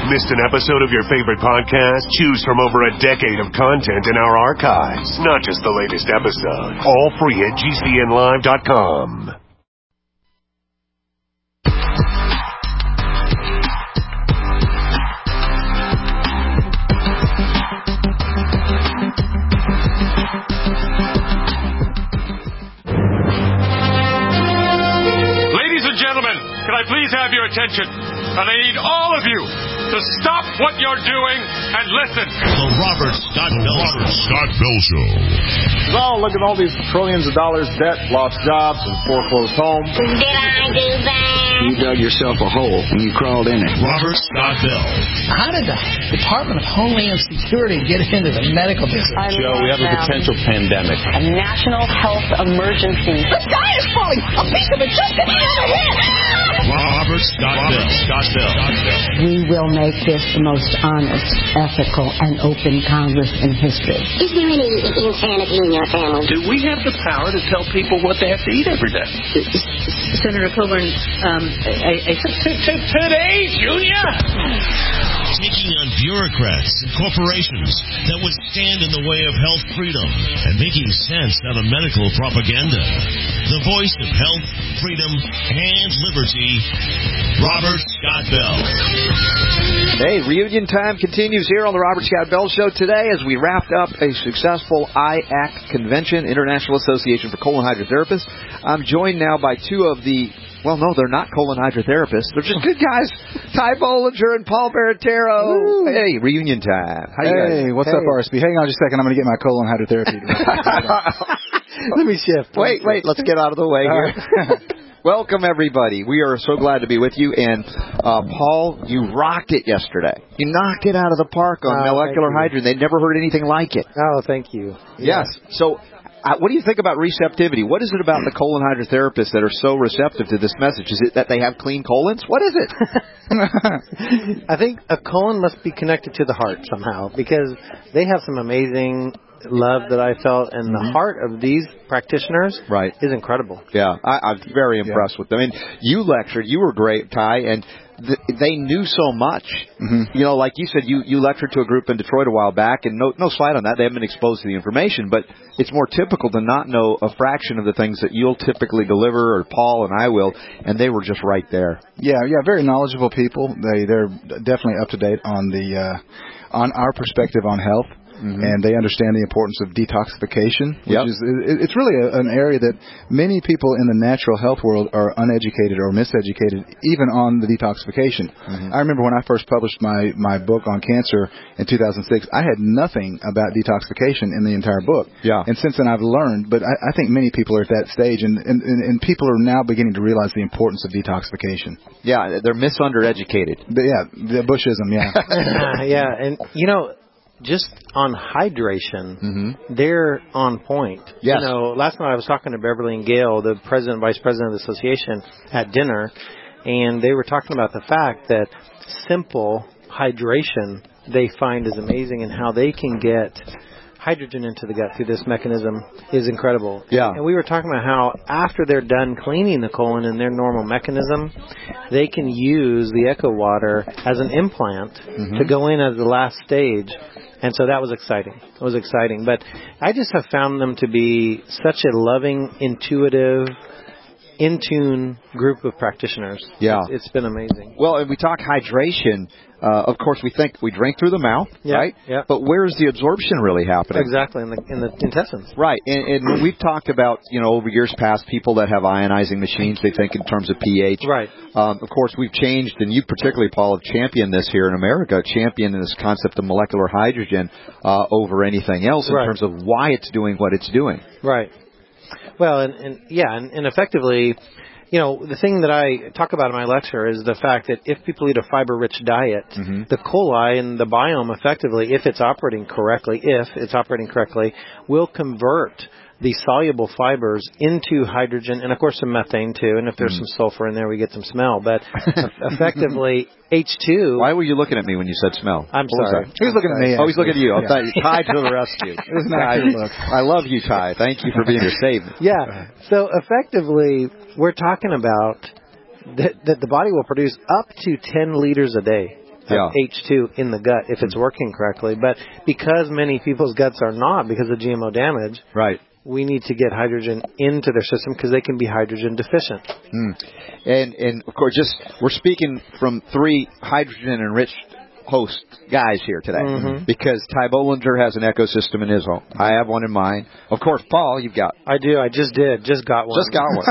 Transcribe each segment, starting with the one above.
Missed an episode of your favorite podcast? Choose from over a decade of content in our archives. Not just the latest episode. All free at GCNlive.com. Ladies and gentlemen, can I please have your attention? And I need all of you to stop what you're doing and listen. The Robert Scott Bell Show. Oh, look at all these trillions of dollars debt, lost jobs, and foreclosed homes. Did I do that? You dug yourself a hole and you crawled in it. Robert Scott Bell. How did the Department of Homeland Security get into the medical business? Joe, we have a potential pandemic. A national health emergency. The sky is falling! A piece of it just hit me over here! Robert Scott Bell. We will make this the most honest, ethical, and open Congress in history. Is there any insanity in your family? Do we have the power to tell people what they have to eat every day? Senator Coburn, Today, Junior! Taking on bureaucrats and corporations that would stand in the way of health freedom and making sense out of medical propaganda. The voice of health, freedom, and liberty, Robert Scott Bell. Hey, reunion time continues here on the Robert Scott Bell Show today as we wrapped up a successful IACT convention, International Association for Colon Hydrotherapists. I'm joined now by two of the, well, no, they're not colon hydrotherapists. They're just good guys, Ty Bollinger and Paul Baratero. Woo. Hey, reunion time. How you guys? Hey, what's up, RSP? Hang on just a second. I'm going to get my colon hydrotherapy. Let me shift. Wait, let's get out of the way here. Welcome, everybody. We are so glad to be with you. And, Paul, you rocked it yesterday. You knocked it out of the park on molecular hydrogen. They'd never heard anything like it. Oh, thank you. Yes. So, what do you think about receptivity? What is it about the colon hydrotherapists that are so receptive to this message? Is it that they have clean colons? What is it? I think a colon must be connected to the heart somehow because they have some amazing love that I felt, and the heart of these practitioners is incredible. Yeah, I'm very impressed with them. I mean, you lectured. You were great, Ty, and they knew so much. You know, like you said, you lectured to a group in Detroit a while back, and no slight on that. They haven't been exposed to the information, but it's more typical to not know a fraction of the things that you'll typically deliver, or Paul and I will, and they were just right there. Yeah, very knowledgeable people. They're definitely up to date on the on our perspective on health. And they understand the importance of detoxification, which is it's really an area that many people in the natural health world are uneducated or miseducated, even on the detoxification. I remember when I first published my book on cancer in 2006, I had nothing about detoxification in the entire book. And since then I've learned, but I think many people are at that stage, and people are now beginning to realize the importance of detoxification. Yeah, they're misundereducated. The Bushism, Yeah, and you know, just on hydration, they're on point. Yes. You know, last night I was talking to Beverly and Gail, the president and vice president of the association, at dinner, and they were talking about the fact that simple hydration they find is amazing, and how they can get hydrogen into the gut through this mechanism is incredible. Yeah. And we were talking about how after they're done cleaning the colon in their normal mechanism, they can use the Echo Water as an implant to go in as the last stage. And so that was exciting. It was exciting. But I just have found them to be such a loving, intuitive, in-tune group of practitioners. Yeah. It's been amazing. Well, and we talk hydration. Of course, we think we drink through the mouth, right? Yeah. But where's the absorption really happening? Exactly, in the intestines. Right. And we've talked about, over years past, people that have ionizing machines, they think in terms of pH. Right. Of course, we've changed, and you particularly, Paul, have championed this here in America, championed this concept of molecular hydrogen over anything else in terms of why it's doing what it's doing. Right. Well, and effectively, the thing that I talk about in my lecture is the fact that if people eat a fiber-rich diet, the coli and the biome effectively, if it's operating correctly, will convert the soluble fibers into hydrogen and, of course, some methane, too. And if there's some sulfur in there, we get some smell. But effectively, H2... Why were you looking at me when you said smell? I'm sorry. He was looking at me. Oh, he's looking at you. Ty to the rescue. It was not your look. I love you, Ty. Thank you for being your savior. Yeah. So effectively, we're talking about that the body will produce up to 10 liters a day. of H2 in the gut if it's working correctly. But because many people's guts are not because of GMO damage, right, we need to get hydrogen into their system because they can be hydrogen deficient. And of course, we're speaking from 3 hydrogen-enriched host guys here today because Ty Bollinger has an ecosystem in his home. I have one in mine. Of course, Paul, you've got. I do. I just got one.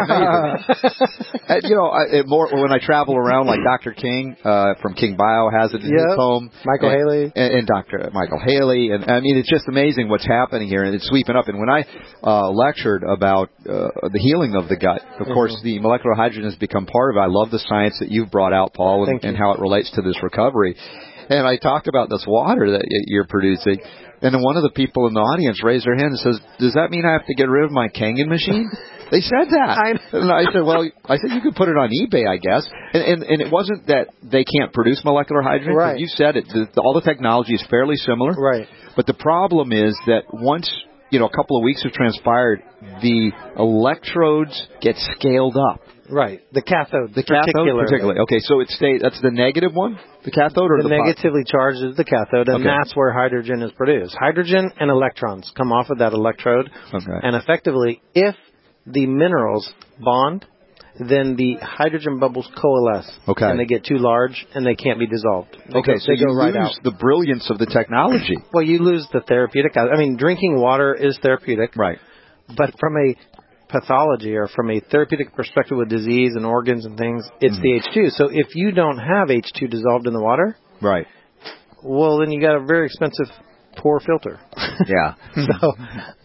And, more when I travel around, like Dr. King from King Bio has it in his home. Michael Haley. And Dr. Michael Haley. And I mean, it's just amazing what's happening here, and it's sweeping up. And when I lectured about the healing of the gut, of course, the molecular hydrogen has become part of it. I love the science that you've brought out, Paul, and how it relates to this recovery. And I talked about this water that you're producing, and then one of the people in the audience raised their hand and says, "Does that mean I have to get rid of my Kangen machine?" They said that. And I said, well, you could put it on eBay, I guess. And it wasn't that they can't produce molecular hydrogen. Right. You said it. All the technology is fairly similar. Right. But the problem is that once, a couple of weeks have transpired, the electrodes get scaled up. Right. The cathode. Particularly. Okay, so that's the negative one? The cathode or the negatively charged is the cathode, and that's where hydrogen is produced. Hydrogen and electrons come off of that electrode. Okay. And effectively, if the minerals bond, then the hydrogen bubbles coalesce. Okay. And they get too large, and they can't be dissolved. So you lose the brilliance of the technology. Well, you lose the therapeutic. I mean, drinking water is therapeutic. Right. But from a pathology or from a therapeutic perspective with disease and organs and things, it's the H2. So if you don't have H2 dissolved in the water, right, well, then you got a very expensive poor filter. Yeah. So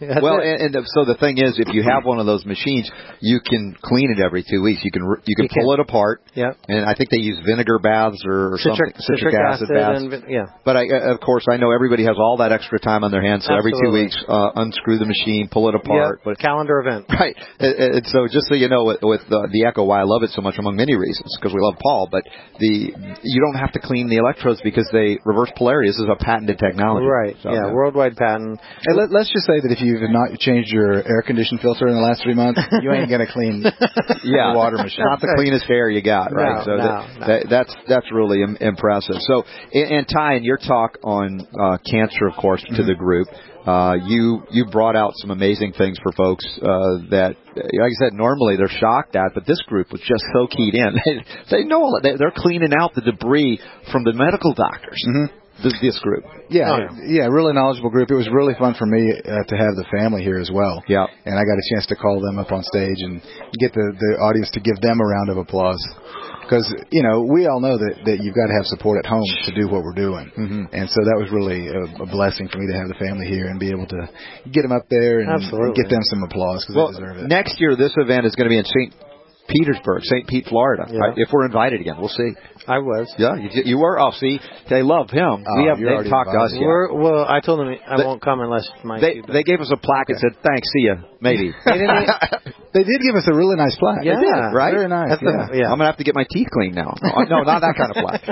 the thing is, if you have one of those machines, you can clean it every 2 weeks. You can pull it apart. Yeah. And I think they use vinegar baths or citric acid baths. But of course, I know everybody has all that extra time on their hands. So every 2 weeks, unscrew the machine, pull it apart. Yep. But calendar event. Right. And so just so you know, with the Echo, why I love it so much among many reasons, because we love Paul. But you don't have to clean the electrodes because they reverse polarity. This is a patented technology. Right. So, worldwide patent. Hey, let's just say that if you've not changed your air conditioning filter in the last 3 months, you ain't going to clean the water machine. Not the cleanest air you got, right? That's really impressive. So, and Ty, in your talk on cancer, of course, to the group, you brought out some amazing things for folks that, like I said, normally they're shocked at, but this group was just so keyed in. They know they're cleaning out the debris from the medical doctors. This group. Really knowledgeable group. It was really fun for me to have the family here as well. Yeah. And I got a chance to call them up on stage and get the audience to give them a round of applause. Because, we all know that you've got to have support at home to do what we're doing. And so that was really a blessing for me to have the family here and be able to get them up there and get them some applause because they deserve it. Next year, this event is going to be in St. Pete, Florida. Yeah. If we're invited again, we'll see. I was. Yeah, you were. Oh, see, they love him. They've talked to us yet. Well, I told them I won't come unless my feedback. They gave us a plaque and said, "Thanks, see ya, maybe." They did give us a really nice plaque. Yeah, they did, right? Very nice. I'm gonna have to get my teeth cleaned now. No, not that kind of plaque.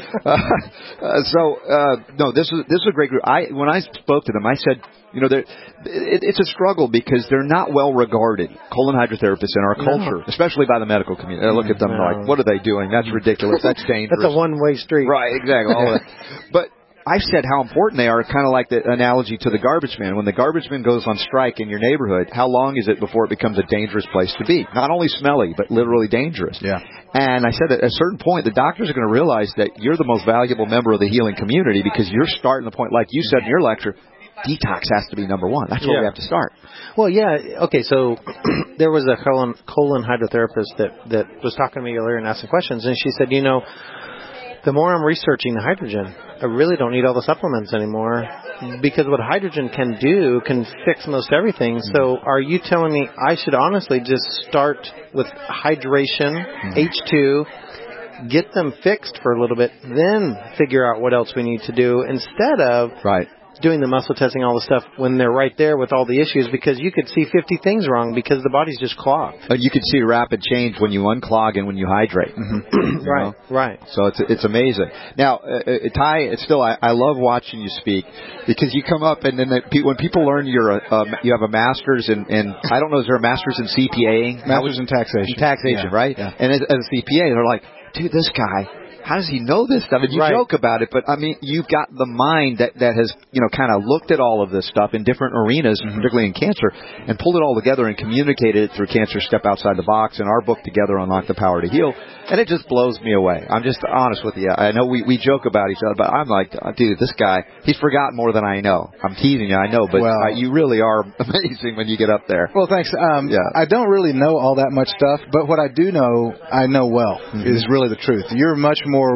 This is a great group. When I spoke to them, I said, it's a struggle because they're not well regarded, colon hydrotherapists in our culture, especially by the medical community. I look at them like, what are they doing? That's ridiculous. That's dangerous. That's a one-way street. Right, exactly. All of that. But I said how important they are, kind of like the analogy to the garbage man. When the garbage man goes on strike in your neighborhood, how long is it before it becomes a dangerous place to be? Not only smelly, but literally dangerous. Yeah. And I said at a certain point, the doctors are going to realize that you're the most valuable member of the healing community because you're starting the point, like you said in your lecture, detox has to be number one. That's where we have to start. Well, yeah. Okay, so there was a colon hydrotherapist that was talking to me earlier and asking questions, and she said, the more I'm researching the hydrogen, I really don't need all the supplements anymore because what hydrogen can do can fix most everything. So are you telling me I should honestly just start with hydration, H2, get them fixed for a little bit, then figure out what else we need to do instead of doing the muscle testing, all the stuff when they're right there with all the issues, because you could see 50 things wrong because the body's just clogged. You could see rapid change when you unclog and when you hydrate. Right. So it's amazing. Now, Ty, I love watching you speak because you come up and then when people learn you have a master's in I don't know, is there a master's in CPA? Master's in taxation. Right? Yeah. And as a CPA, they're like, dude, this guy, how does he know this stuff? And you joke about it, but I mean, you've got the mind that has, kind of looked at all of this stuff in different arenas, particularly in cancer, and pulled it all together and communicated it through Cancer Step Outside the Box and our book together, Unlock the Power to Heal. And it just blows me away. I'm just honest with you. I know we joke about each other, but I'm like, dude, this guy, he's forgotten more than I know. I'm teasing you, I know, but you really are amazing when you get up there. Well, thanks. I don't really know all that much stuff, but what I do know, I know well, is really the truth. You're much more,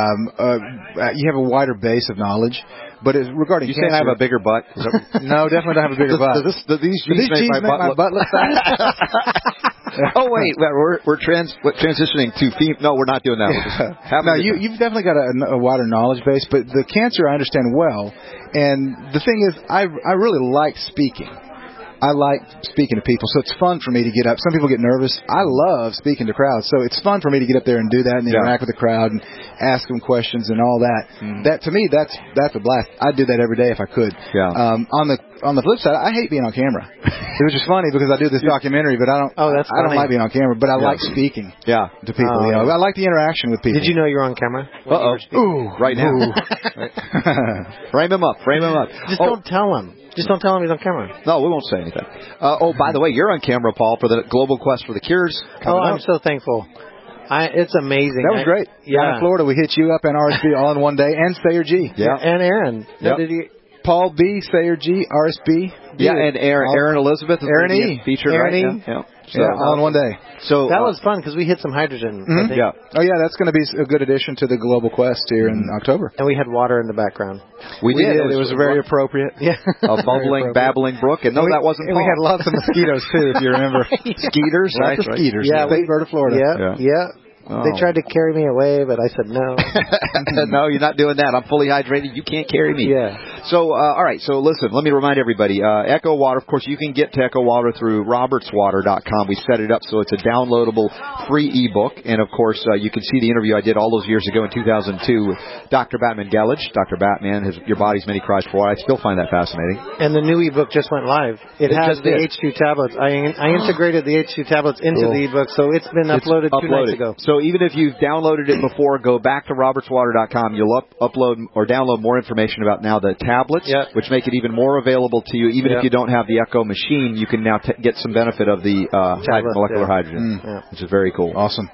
you have a wider base of knowledge. But regarding cancer, saying I have a bigger butt? No, definitely don't have a bigger butt. Do these jeans make my butt look fat? Oh wait, we're transitioning to female. No, we're not doing that. No, you've definitely got a wider knowledge base, but the cancer I understand well. And the thing is, I really like speaking. I like speaking to people, so it's fun for me to get up. Some people get nervous. I love speaking to crowds, so it's fun for me to get up there and do that and interact with the crowd and ask them questions and all that. That to me, that's a blast. I'd do that every day if I could. On the flip side, I hate being on camera. It was just funny because I do this documentary, but I don't like being on camera. But I like speaking to people. I like the interaction with people. Did you know you're on camera? Ooh, right now. Frame him up. Just don't tell him. Just don't tell him he's on camera. No, we won't say anything. By the way, you're on camera, Paul, for the Global Quest for the Cures. I'm so thankful. It's amazing. That was great. Down in Florida, we hit you up and RSB all in one day, and Sayer G. Yeah, and Aaron. Yep. Paul B, Sayer G, RSB. Yeah, and Aaron Elizabeth. Aaron E. Featured, Aaron right? So, all in one day. So that was fun because we hit some hydrogen. I think. Yeah. Oh, yeah, that's going to be a good addition to the Global Quest here in October. And we had water in the background. We did. It was very appropriate. Yeah. A bubbling, babbling brook. And no, that wasn't Paul. We had lots of mosquitoes, too, if you remember. Skeeters? Lots of skeeters. Yeah. State bird of Florida. Yeah. Oh. They tried to carry me away, but I said no. No, you're not doing that. I'm fully hydrated. You can't carry me. Yeah. So, all right. So, listen, let me remind everybody. Echo Water, of course, you can get to Echo Water through robertswater.com. We set it up so it's a downloadable free ebook. And, of course, you can see the interview I did all those years ago in 2002 with Dr. Batman Gelich. Dr. Batman, Your Body's Many Cries for Water. I still find that fascinating. And the new ebook just went live. It has the H2 tablets. I integrated the H2 tablets into the ebook, so it's been uploaded 2 nights ago. So even if you've downloaded it before, go back to robertswater.com. You'll upload or download more information about now the tablets, which make it even more available to you. Even if you don't have the Echo machine, you can now get some benefit of the molecular hydrogen, which is very cool. Awesome.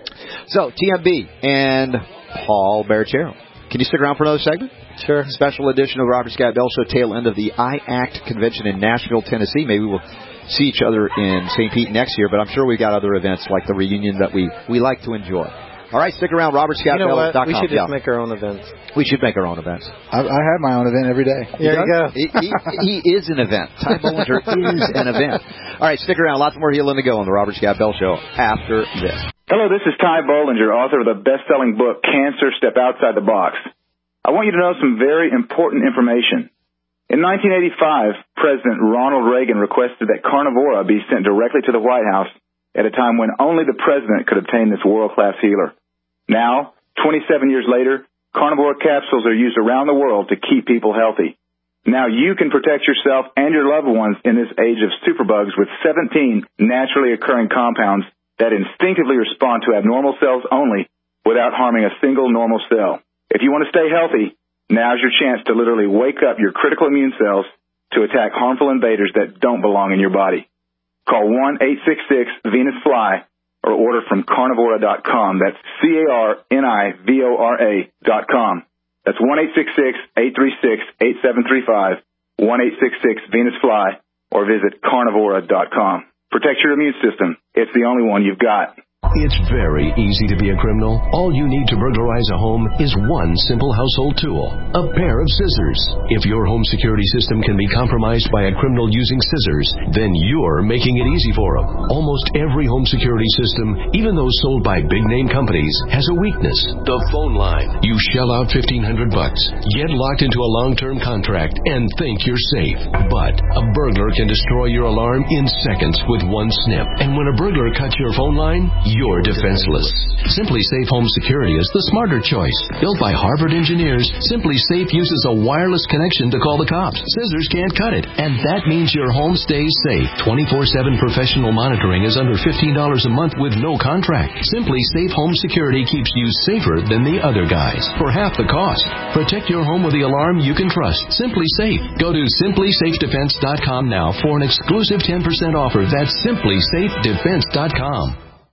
So, TMB and Paul Barrachero. Can you stick around for another segment? Sure. Special edition of the Robert Scott Bell Show, tail end of the IACT convention in Nashville, Tennessee. Maybe we'll see each other in St. Pete next year, but I'm sure we've got other events like the reunion that we like to enjoy. All right, stick around, robertscottbell.com. We should just make our own events. We should make our own events. I have my own event every day. There you go. He is an event. Ty Bollinger is an event. All right, stick around. Lots more healing to go on the Robert Scott Bell Show after this. Hello, this is Ty Bollinger, author of the best-selling book, Cancer Step Outside the Box. I want you to know some very important information. In 1985, President Ronald Reagan requested that Carnivora be sent directly to the White House at a time when only the president could obtain this world-class healer. Now, 27 years later, Carnivora capsules are used around the world to keep people healthy. Now you can protect yourself and your loved ones in this age of superbugs with 17 naturally occurring compounds that instinctively respond to abnormal cells only without harming a single normal cell. If you want to stay healthy, now's your chance to literally wake up your critical immune cells to attack harmful invaders that don't belong in your body. Call 1-866-VENUS-FLY or order from carnivora.com. That's CARNIVORA.com. That's 1-866-836-8735, 1-866-VENUS-FLY, or visit carnivora.com. Protect your immune system. It's the only one you've got. It's very easy to be a criminal. All you need to burglarize a home is one simple household tool, a pair of scissors. If your home security system can be compromised by a criminal using scissors, then you're making it easy for them. Almost every home security system, even those sold by big-name companies, has a weakness: the phone line. You shell out $1,500, get locked into a long-term contract, and think you're safe. But a burglar can destroy your alarm in seconds with one snip. And when a burglar cuts your phone line, you're defenseless. Simply Safe Home Security is the smarter choice. Built by Harvard engineers, Simply Safe uses a wireless connection to call the cops. Scissors can't cut it, and that means your home stays safe. 24/7 professional monitoring is under $15 a month with no contract. Simply Safe Home Security keeps you safer than the other guys for half the cost. Protect your home with the alarm you can trust. Simply Safe. Go to simplysafedefense.com now for an exclusive 10% offer. That's simplysafedefense.com.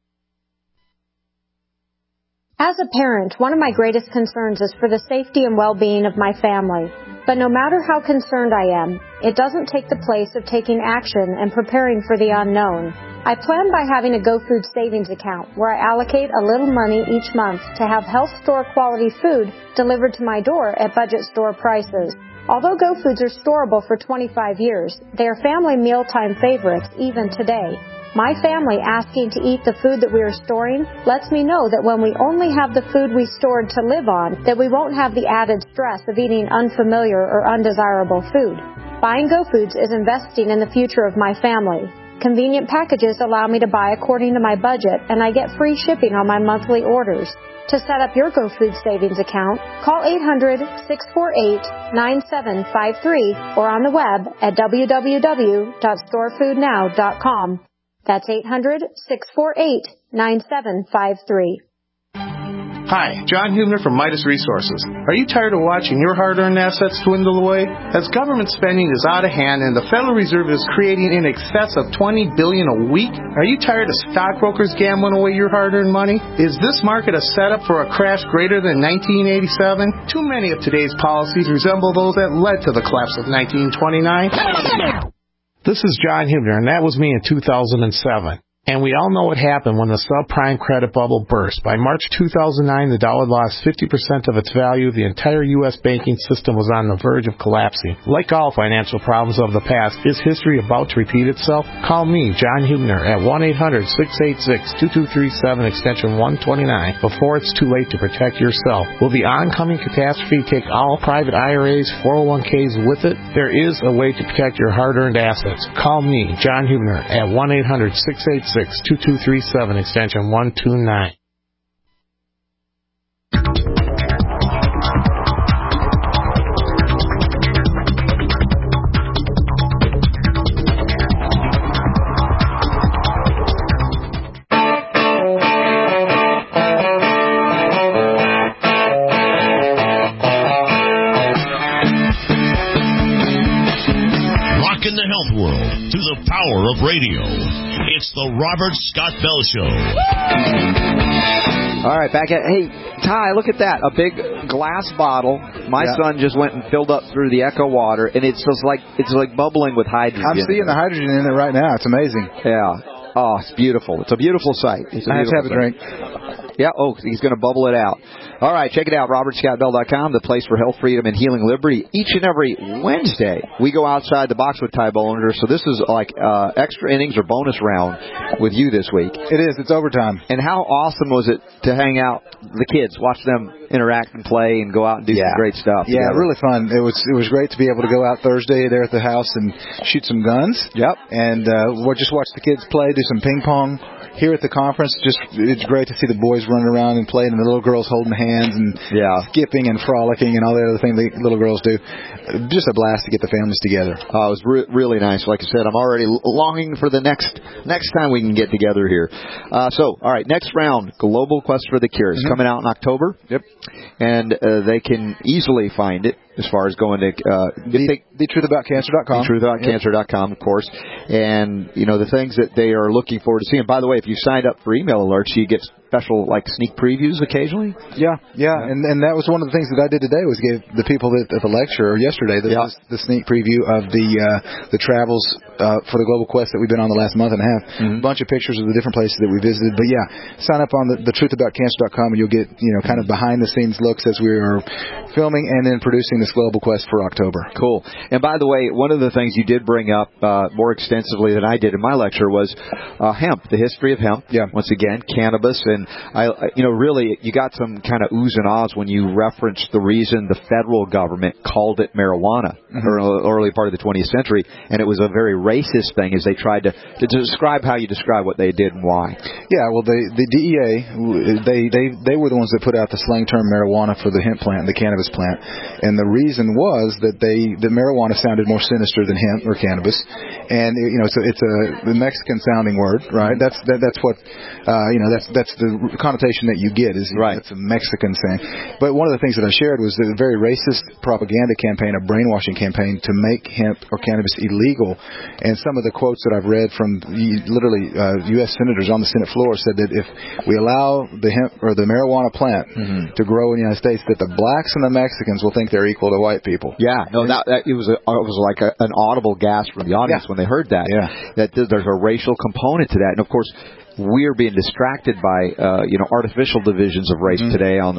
As a parent, one of my greatest concerns is for the safety and well-being of my family. But no matter how concerned I am, it doesn't take the place of taking action and preparing for the unknown. I plan by having a GoFood savings account where I allocate a little money each month to have health store quality food delivered to my door at budget store prices. Although GoFoods are storable for 25 years, they are family mealtime favorites even today. My family asking to eat the food that we are storing lets me know that when we only have the food we stored to live on, that we won't have the added stress of eating unfamiliar or undesirable food. Buying GoFoods is investing in the future of my family. Convenient packages allow me to buy according to my budget, and I get free shipping on my monthly orders. To set up your GoFood savings account, call 800-648-9753 or on the web at www.storefoodnow.com. That's 800-648-9753. Hi, John Hubner from Midas Resources. Are you tired of watching your hard-earned assets dwindle away? As government spending is out of hand and the Federal Reserve is creating in excess of $20 billion a week, are you tired of stockbrokers gambling away your hard-earned money? Is this market a setup for a crash greater than 1987? Too many of today's policies resemble those that led to the collapse of 1929. This is John Hubner, and that was me in 2007. And we all know what happened when the subprime credit bubble burst. By March 2009, the dollar lost 50% of its value. The entire U.S. banking system was on the verge of collapsing. Like all financial problems of the past, is history about to repeat itself? Call me, John Hubner, at 1-800-686-2237, extension 129, before it's too late to protect yourself. Will the oncoming catastrophe take all private IRAs, 401ks with it? There is a way to protect your hard-earned assets. Call me, John Hubner, at 1-800-686-2237, extension 129. Rockin' the health world through the power of radio. It's the Robert Scott Bell Show. All right, back at, hey, Ty, look at that. A big glass bottle. My son just went and filled up through the Echo water, and it's like bubbling with hydrogen. I'm seeing the hydrogen in it right now. It's amazing. Yeah. Oh, it's beautiful. It's a beautiful sight. I have to have a drink. Yeah, he's going to bubble it out. All right, check it out, robertscottbell.com, the place for health, freedom, and healing liberty. Each and every Wednesday, we go outside the box with Ty Bollinger, so this is like extra innings or bonus round with you this week. It is. It's overtime. And how awesome was it to hang out the kids, watch them interact and play and go out and do some great stuff Yeah, together. really fun. It was great to be able to go out Thursday there at the house and shoot some guns. Yep. And we'll just watch the kids play, do some ping pong. Here at the conference, it's great to see the boys running around and playing, and the little girls holding hands and skipping and frolicking and all the other things the little girls do. Just a blast to get the families together. It was really nice. Like I said, I'm already longing for the next time we can get together here. So, all right, next round, Global Quest for the Cure is coming out in October. Yep. And they can easily find it as far as going to TheTruthAboutCancer.com. TheTruthAboutCancer.com, of course. And, the things that they are looking forward to seeing. By the way, if you signed up for email alerts, you get special, sneak previews occasionally? Yeah. And that was one of the things that I did today was give the people at the lecture yesterday the sneak preview of the travels for the Global Quest that we've been on the last month and a half. A bunch of pictures of the different places that we visited. But sign up on the TheTruthAboutCancer.com and you'll get kind of behind the scenes looks as we are filming and then producing the this global quest for October. Cool. And by the way, one of the things you did bring up more extensively than I did in my lecture was hemp, the history of hemp. Yeah. Once again, cannabis, and really, you got some kind of oohs and ahs when you referenced the reason the federal government called it marijuana early part of the 20th century, and it was a very racist thing as they tried to describe how you describe what they did and why. Yeah, well, the DEA, they were the ones that put out the slang term marijuana for the hemp plant, the cannabis plant, and the reason was that the marijuana sounded more sinister than hemp or cannabis, and it's a Mexican sounding word, right? That's what that's the connotation that you get is right. It's a Mexican thing. But one of the things that I shared was the very racist propaganda campaign, a brainwashing campaign to make hemp or cannabis illegal, and some of the quotes that I've read from literally U.S. senators on the Senate floor said that if we allow the hemp or the marijuana plant to grow in the United States, that the blacks and the Mexicans will think they're equal to white people. Yeah, no, it was like an audible gasp from the audience when they heard that. Yeah. That there's a racial component to that, and of course, we're being distracted by artificial divisions of race today on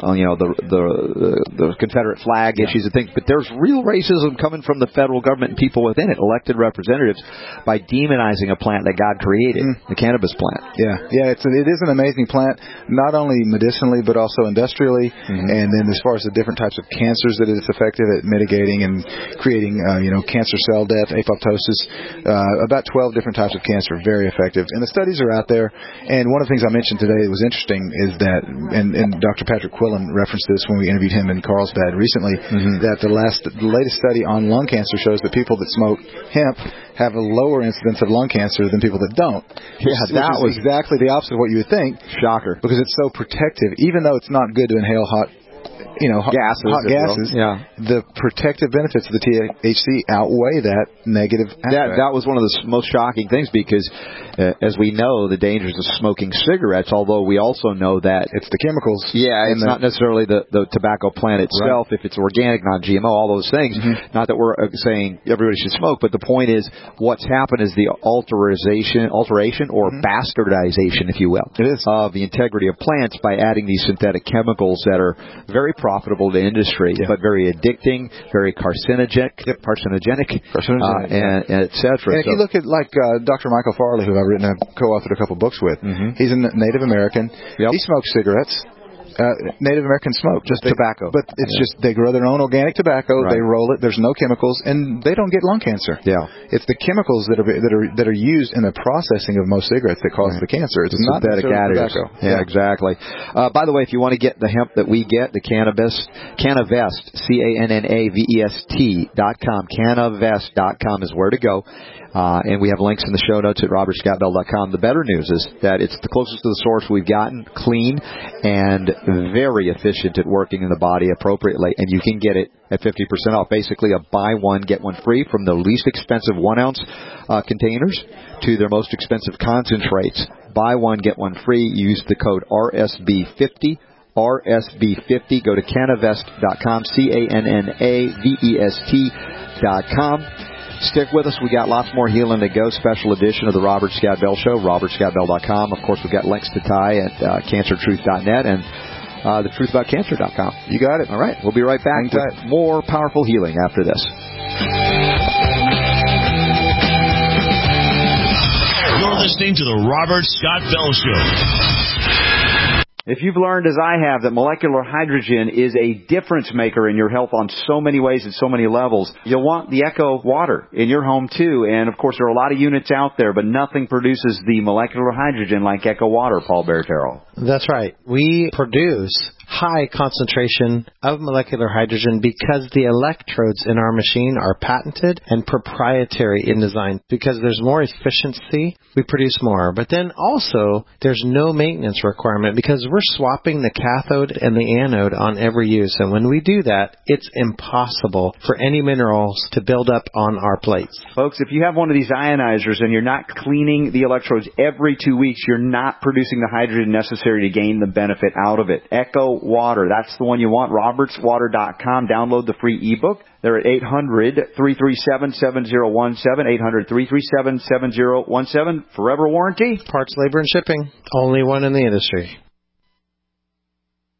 the Confederate flag issues and things, but there's real racism coming from the federal government and people within it, elected representatives, by demonizing a plant that God created, the cannabis plant. Yeah, it is an amazing plant, not only medicinally but also industrially, and then as far as the different types of cancers that it's effective at mitigating and creating cancer cell death, apoptosis, about 12 different types of cancer, very effective, and the studies are out there. And one of the things I mentioned today that was interesting is that, and Dr. Patrick Quillen referenced this when we interviewed him in Carlsbad recently, that the latest study on lung cancer shows that people that smoke hemp have a lower incidence of lung cancer than people that don't. Yeah, that was exactly the opposite of what you would think. Shocker. Because it's so protective, even though it's not good to inhale hot gases. Yeah. The protective benefits of the THC outweigh that negative aspect. That was one of the most shocking things because, as we know, the dangers of smoking cigarettes, although we also know that it's the chemicals. Yeah, it's not necessarily the tobacco plant itself, if it's organic, non-GMO, all those things. Not that we're saying everybody should smoke, but the point is what's happened is the alteration or bastardization, if you will, of the integrity of plants by adding these synthetic chemicals that are very profitable to industry, but very addicting, very carcinogenic, and et cetera. And if you look at Dr. Michael Farley, who I've co-authored a couple books with, he's a Native American. He smokes cigarettes. Native Americans smoke just tobacco, but it's just they grow their own organic tobacco. They roll it. There's no chemicals, and they don't get lung cancer. Yeah, it's the chemicals that are used in the processing of most cigarettes that cause the cancer. It's not synthetic additives. Tobacco. Yeah, exactly. By the way, if you want to get the hemp that we get, the Canavest, CANNAVEST.com. Canavest.com is where to go. And we have links in the show notes at robertscottbell.com. The better news is that it's the closest to the source we've gotten, clean, and very efficient at working in the body appropriately. And you can get it at 50% off. Basically a buy one, get one free from the least expensive 1-ounce containers to their most expensive concentrates. Buy one, get one free. Use the code RSB50. RSB50. Go to Canavest.com, CANNAVEST.com. Stick with us. We got lots more healing to go. Special edition of the Robert Scott Bell Show, robertscottbell.com. Of course, we've got links to Ty at cancertruth.net and thetruthaboutcancer.com. You got it. All right. We'll be right back with more powerful healing after this. You're listening to the Robert Scott Bell Show. If you've learned, as I have, that molecular hydrogen is a difference maker in your health on so many ways and so many levels, you'll want the Echo water in your home too. And of course, there are a lot of units out there, but nothing produces the molecular hydrogen like Echo water, Paul Bertero. That's right. We produce high concentration of molecular hydrogen because the electrodes in our machine are patented and proprietary in design. Because there's more efficiency, we produce more. But then also, there's no maintenance requirement because we're swapping the cathode and the anode on every use. And when we do that, it's impossible for any minerals to build up on our plates. Folks, if you have one of these ionizers and you're not cleaning the electrodes every 2 weeks, you're not producing the hydrogen necessary to gain the benefit out of it. Echo Water, that's the one you want. robertswater.com. Download the free ebook. They're at 800-337-7017, 800-337-7017. Forever warranty. Parts, labor, and shipping. Only one in the industry.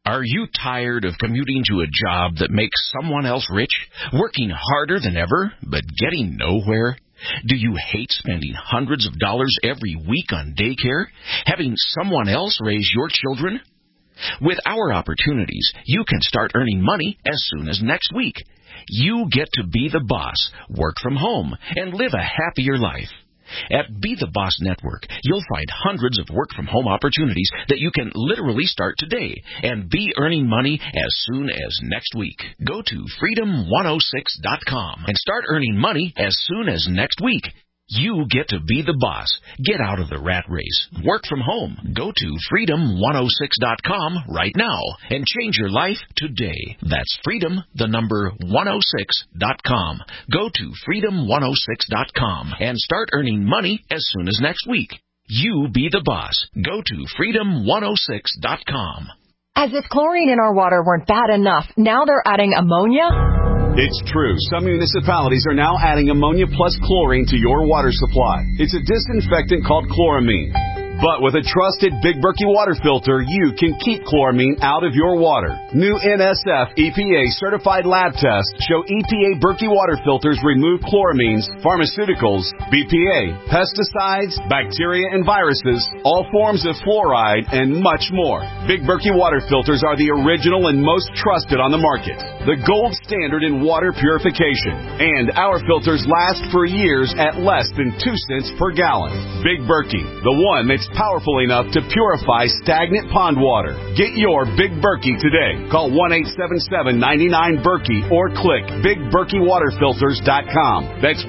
Are you tired of commuting to a job that makes someone else rich, working harder than ever, but getting nowhere? Do you hate spending hundreds of dollars every week on daycare, having someone else raise your children? With our opportunities, you can start earning money as soon as next week. You get to be the boss, work from home, and live a happier life. At Be the Boss Network, you'll find hundreds of work-from-home opportunities that you can literally start today and be earning money as soon as next week. Go to freedom106.com and start earning money as soon as next week. You get to be the boss. Get out of the rat race. Work from home. Go to freedom106.com right now and change your life today. That's freedom106.com. Go to freedom106.com and start earning money as soon as next week. You be the boss. Go to freedom106.com. As if chlorine in our water weren't bad enough, now they're adding ammonia? It's true. Some municipalities are now adding ammonia plus chlorine to your water supply. It's a disinfectant called chloramine. But with a trusted Big Berkey water filter, you can keep chloramine out of your water. New NSF EPA certified lab tests show EPA Berkey water filters remove chloramines, pharmaceuticals, BPA, pesticides, bacteria and viruses, all forms of fluoride, and much more. Big Berkey water filters are the original and most trusted on the market. The gold standard in water purification. And our filters last for years at less than 2 cents per gallon. Big Berkey, the one that's powerful enough to purify stagnant pond water. Get your Big Berkey today. Call 1-877-99-BERKEY or click BigBerkeyWaterFilters.com. That's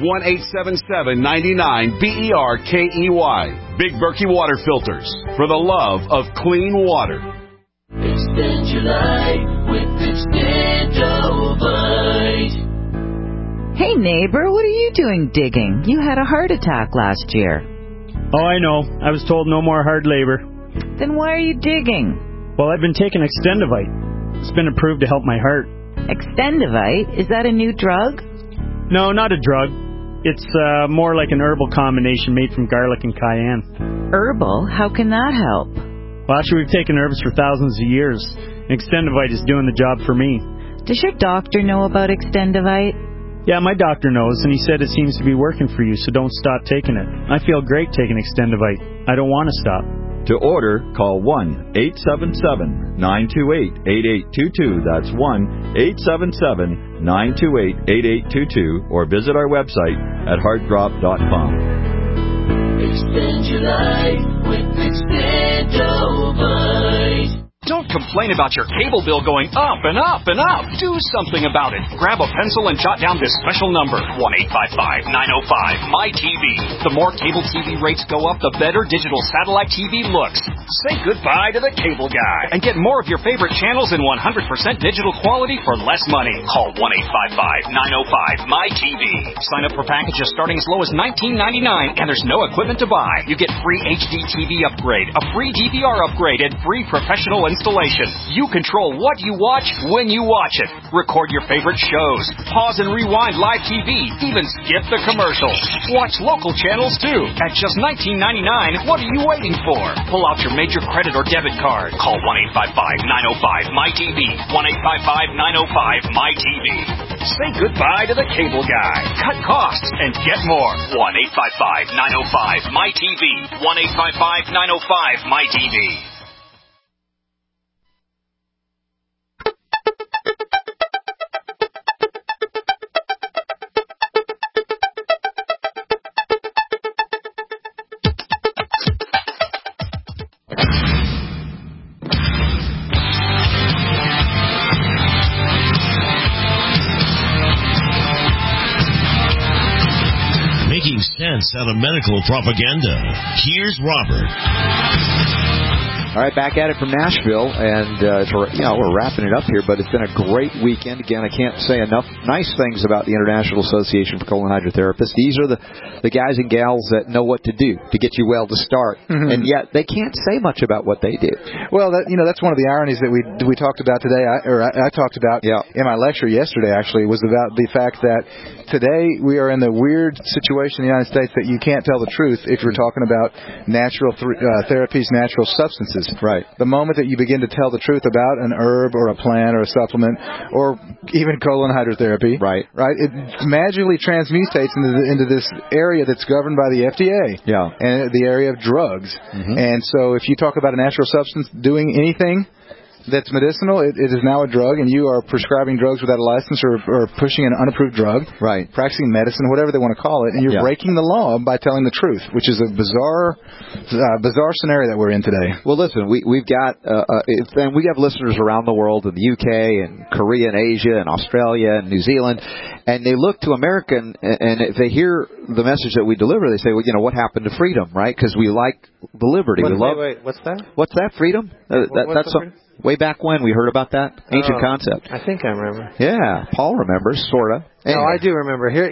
1-877-99-BERKEY. Big Berkey Water Filters, for the love of clean water. Extend your life with Extendovite. Hey neighbor, what are you doing digging? You had a heart attack last year. Oh, I know. I was told no more hard labor. Then why are you digging? Well, I've been taking Extendovite. It's been approved to help my heart. Extendovite? Is that a new drug? No, not a drug. It's more like an herbal combination made from garlic and cayenne. Herbal? How can that help? Well, actually, we've taken herbs for thousands of years. Extendovite is doing the job for me. Does your doctor know about Extendovite? Yeah, my doctor knows, and he said it seems to be working for you, so don't stop taking it. I feel great taking Extendovite. I don't want to stop. To order, call 1-877-928-8822. That's 1-877-928-8822, or visit our website at heartdrop.com. Extend your life with Extendovite. Don't complain about your cable bill going up and up and up. Do something about it. Grab a pencil and jot down this special number, 1-855-905-MyTV. The more cable TV rates go up, the better digital satellite TV looks. Say goodbye to the cable guy and get more of your favorite channels in 100% digital quality for less money. Call 1-855-905-MyTV. Sign up for packages starting as low as $19.99, and there's no equipment to buy. You get free HD TV upgrade, a free DVR upgrade, and free professional installation. You control what you watch when you watch it. Record your favorite shows. Pause and rewind live TV. Even skip the commercials. Watch local channels too. At just $19.99, what are you waiting for? Pull out your major credit or debit card. Call 1-855-905-MyTV. 1-855-905-MyTV. Say goodbye to the cable guy. Cut costs and get more. 1-855-905-MyTV. 1-855-905-MyTV. Making sense out of medical propaganda. Here's Robert. All right, back at it from Nashville, and we're wrapping it up here, but it's been a great weekend. Again, I can't say enough nice things about the International Association for Colon Hydrotherapists. These are the guys and gals that know what to do to get you well to start, and yet they can't say much about what they do. Well, that's one of the ironies that we talked about today, I talked about in my lecture yesterday, actually, was about the fact that today we are in the weird situation in the United States that you can't tell the truth if you're talking about natural therapies, natural substances. is. Right. The moment that you begin to tell the truth about an herb or a plant or a supplement or even colon hydrotherapy, right, it magically transmutates into this area that's governed by the FDA, and the area of drugs. And so if you talk about a natural substance doing anything that's medicinal, it is now a drug, and you are prescribing drugs without a license or pushing an unapproved drug, practicing medicine, whatever they want to call it, and you're breaking the law by telling the truth, which is a bizarre scenario that we're in today. Well, listen, we've got and we have listeners around the world, in the UK and Korea and Asia and Australia and New Zealand, and they look to America, and if they hear the message that we deliver, they say, well, what happened to freedom, right? Because we like the liberty. Wait, what's that? What's that, freedom? That's freedom? Way back when we heard about that ancient concept. I think I remember. Yeah, Paul remembers, sort of. Anyway. No, I do remember. Here,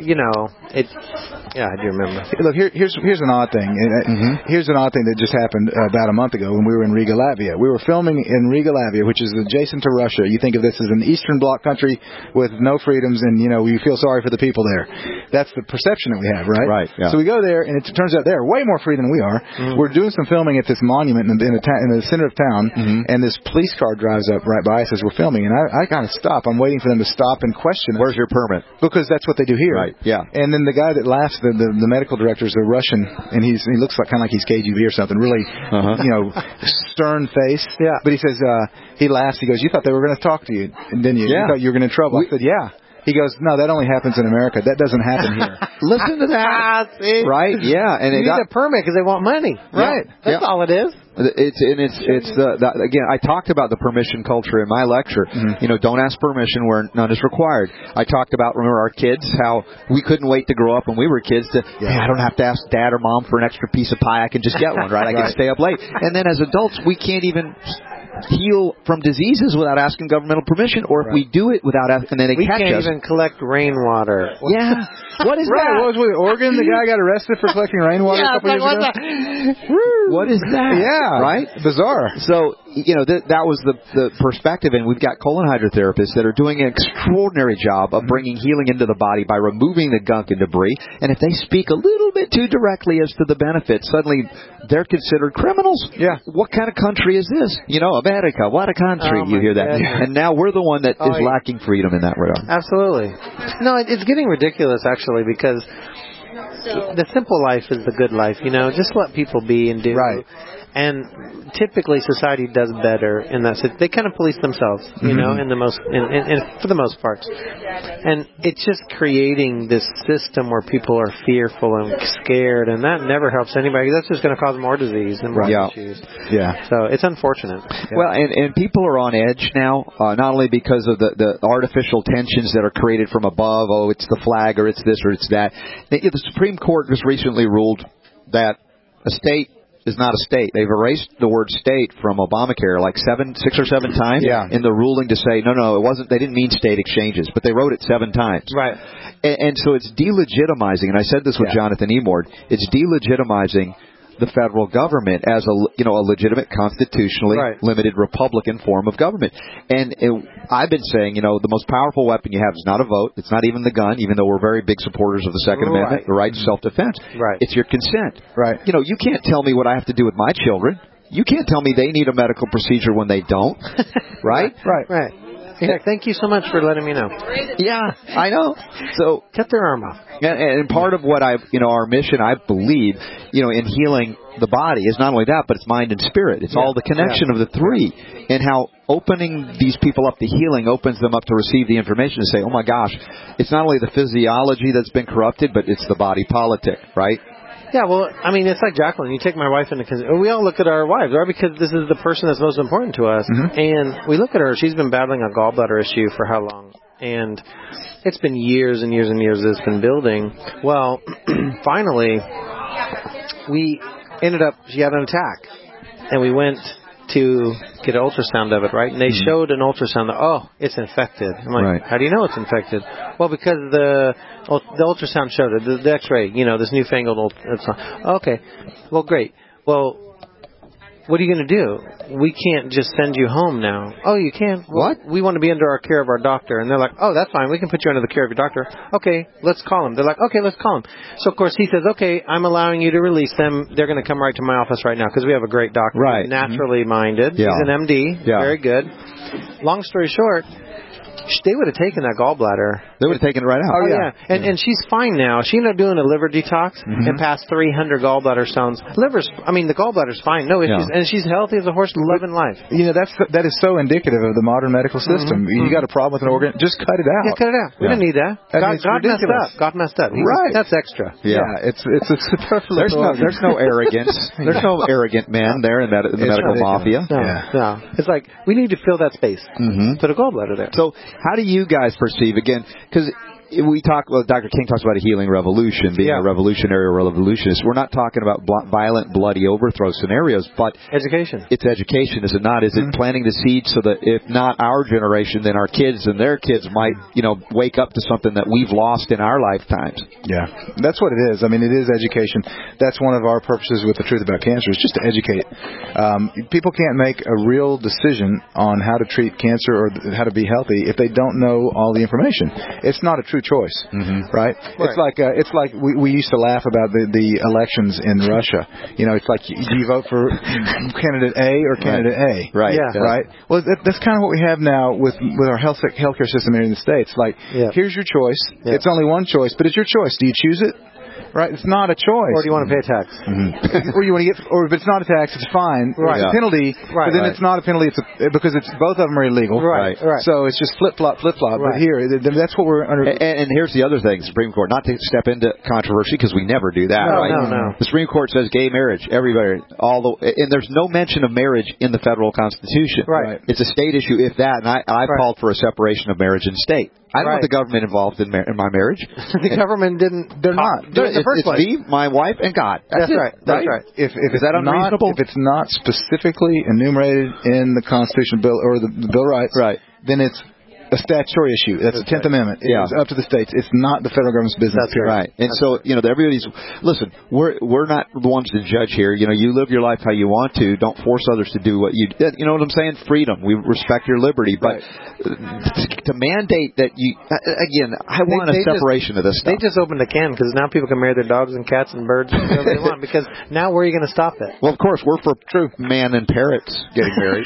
I do remember. Look, here's an odd thing. Here's an odd thing that just happened about a month ago when we were in Riga, Latvia. We were filming in Riga, Latvia, which is adjacent to Russia. You think of this as an Eastern Bloc country with no freedoms, and we feel sorry for the people there. That's the perception that we have, right? Right. Yeah. So we go there, and it turns out they're way more free than we are. We're doing some filming at this monument in the center of town, and this police car drives up right by us as we're filming, and I kind of stop. I'm waiting for them to stop and question us. Where's your permit? Because that's what they do here. Right, yeah. And then the guy that laughs, the medical director, is a Russian, and he looks kind of like he's KGB or something, really, stern face. Yeah. But he says, he laughs, he goes, you thought they were going to talk to you, didn't you? Yeah. You thought you were going to get in trouble. I said, yeah. He goes, no, that only happens in America. That doesn't happen here. Listen to that. Right? Yeah. And you need a permit because they want money. Right. That's all it is. Again, I talked about the permission culture in my lecture. Don't ask permission where none is required. I talked about, remember our kids, how we couldn't wait to grow up when we were kids to, hey, I don't have to ask dad or mom for an extra piece of pie. I can just get one, right? I can stay up late. And then as adults, we can't even heal from diseases without asking governmental permission, or if we do it without asking, and then they catch us. We can't even collect rainwater. Yeah. What is that? What was Oregon? The guy got arrested for collecting rainwater a couple years ago? What is that? Yeah. Right? Bizarre. So, that was the perspective, and we've got colon hydrotherapists that are doing an extraordinary job of bringing healing into the body by removing the gunk and debris, and if they speak a little bit too directly as to the benefits, suddenly they're considered criminals. Yeah. What kind of country is this? America, what a country. You hear that. And now we're the one that is lacking freedom in that regard. Absolutely. No, it's getting ridiculous, actually, because the simple life is the good life, Just let people be and do. Right. And typically society does better in that sense. They kind of police themselves, in for the most part. And it's just creating this system where people are fearful and scared, and that never helps anybody. That's just going to cause more disease and more issues. Yeah. So it's unfortunate. Yeah. Well, and people are on edge now, not only because of the artificial tensions that are created from above. Oh, it's the flag, or it's this, or it's that. The Supreme Court just recently ruled that a state is not a state. They've erased the word state from Obamacare like 6 or 7 times in the ruling to say, no, it wasn't. They didn't mean state exchanges, but they wrote it 7 times. Right. And so it's delegitimizing, and I said this with Jonathan Emord, it's delegitimizing the federal government as a legitimate constitutionally limited Republican form of government. And I've been saying, the most powerful weapon you have is not a vote. It's not even the gun, even though we're very big supporters of the Second Amendment, the right to self-defense. Right. It's your consent. Right. You can't tell me what I have to do with my children. You can't tell me they need a medical procedure when they don't. Right? Right. Yeah, thank you so much for letting me know. Yeah, I know. So cut their arm off. And part of what our mission, I believe, in healing the body is not only that, but it's mind and spirit. It's all the connection of the three, and how opening these people up to healing opens them up to receive the information and say, oh my gosh, it's not only the physiology that's been corrupted, but it's the body politic, right? Yeah, well, I mean, it's like Jacqueline. You take my wife into consideration. We all look at our wives, right? Because this is the person that's most important to us. And we look at her. She's been battling a gallbladder issue for how long? And it's been years and years and years that it's been building. Well, finally, we ended up, she had an attack. And we went to get an ultrasound of it, right? And they showed an ultrasound that, it's infected. I'm like, how do you know it's infected? Well, because the ultrasound showed it, the X-ray, this newfangled ultrasound. Okay, well, great. Well, what are you going to do? We can't just send you home now. Oh, you can? Well, what? We want to be under our care of our doctor. And they're like, oh, that's fine. We can put you under the care of your doctor. Okay, let's call him. They're like, okay, let's call him. So, of course, he says, okay, I'm allowing you to release them. They're going to come right to my office right now because we have a great doctor. Right. He's naturally minded. Yeah. He's an MD. Yeah. Very good. Long story short, they would have taken that gallbladder. They would have taken it right out. Oh, yeah. And she's fine now. She ended up doing a liver detox and passed 300 gallbladder stones. The gallbladder's fine. No issues. Yeah. And she's healthy as a horse, loving life. That is so indicative of the modern medical system. You got a problem with an organ, just cut it out. Yeah, cut it out. We didn't need that. God messed up. God messed up. Right. That's extra. Yeah. It's a superfluous. There's no arrogance. There's no arrogant men there in the medical mafia. No. It's like, we need to fill that space. Put a gallbladder there. So how do you guys perceive, again, because Dr. King talks about a healing revolution, being a revolutionary or revolutionist. We're not talking about violent, bloody overthrow scenarios, but education. It's education, is it not? Is it planting the seed so that if not our generation, then our kids and their kids might, wake up to something that we've lost in our lifetimes? Yeah, that's what it is. I mean, it is education. That's one of our purposes with The Truth About Cancer, is just to educate. People can't make a real decision on how to treat cancer or how to be healthy if they don't know all the information. It's not a true choice, right? It's like we used to laugh about the elections in Russia. It's like, do you vote for candidate A or candidate A? Right. Yeah. Right. Well, that's kind of what we have now with our healthcare system here in the States. Like, here's your choice. Yeah. It's only one choice, but it's your choice. Do you choose it? Right, it's not a choice. Or do you want to pay a tax? Or you want to or if it's not a tax, it's fine. Right. It's a penalty, but then it's not a penalty. Because both of them are illegal. Right. So it's just flip flop. Right. But here, that's what we're under. And here's the other thing, Supreme Court. Not to step into controversy because we never do that. No. The Supreme Court says gay marriage, everybody, and there's no mention of marriage in the federal Constitution. Right. It's a state issue, if that. And I've called for a separation of marriage and state. I don't want the government involved in my marriage. The government didn't. They're not. In the first place. It's me, my wife, and God. That's right. That's right. If is that unreasonable? If it's not specifically enumerated in the Constitution bill or the Bill of Rights, then it's a statutory issue. That's the 10th Amendment. It's up to the states. It's not the federal government's business. That's right. And so, everybody's, listen, we're not the ones to judge here. You live your life how you want to. Don't force others to do what you did. You know what I'm saying? Freedom. We respect your liberty. But to mandate that again, I want a separation of this stuff. They just opened a can because now people can marry their dogs and cats and birds and whatever they want, because now where are you going to stop it? Well, of course, we're for man and parrots getting married.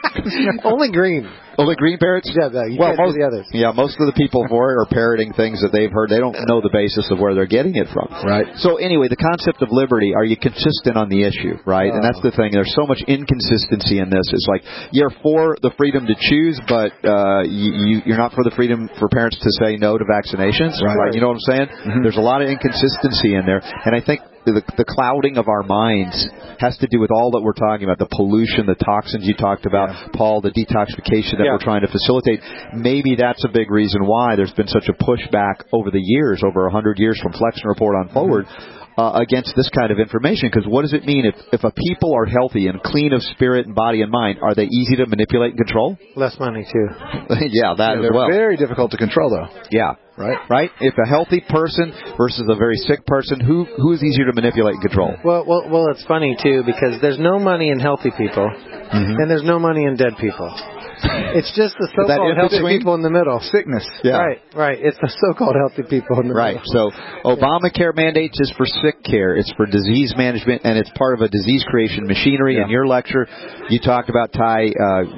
Only green. Only green parrots? Yeah, most of the others. Yeah, most of the people for it are parroting things that they've heard. They don't know the basis of where they're getting it from. Right. So anyway, the concept of liberty, are you consistent on the issue, right? And that's the thing. There's so much inconsistency in this. It's like you're for the freedom to choose, but you're not for the freedom for parents to say no to vaccinations. Right. You know what I'm saying? There's a lot of inconsistency in there. And I think the clouding of our minds has to do with all that we're talking about, the pollution, the toxins you talked about, Paul, the detoxification that we're trying to facilitate. Maybe that's a big reason why there's been such a pushback over the years, over 100 years from Flexner Report on forward, against this kind of information. Because what does it mean if a people are healthy and clean of spirit and body and mind? Are they easy to manipulate and control? Less money, too. That as well. They're very difficult to control, though. Yeah. Right? If a healthy person versus a very sick person, who is easier to manipulate and control? Well, it's funny, too, because there's no money in healthy people, and there's no money in dead people. It's just the so-called healthy people in the middle. Sickness. Yeah. Right. It's the so-called healthy people in the middle. Right. So Obamacare mandates is for sick care. It's for disease management, and it's part of a disease creation machinery. In your lecture, you talked about, Ty,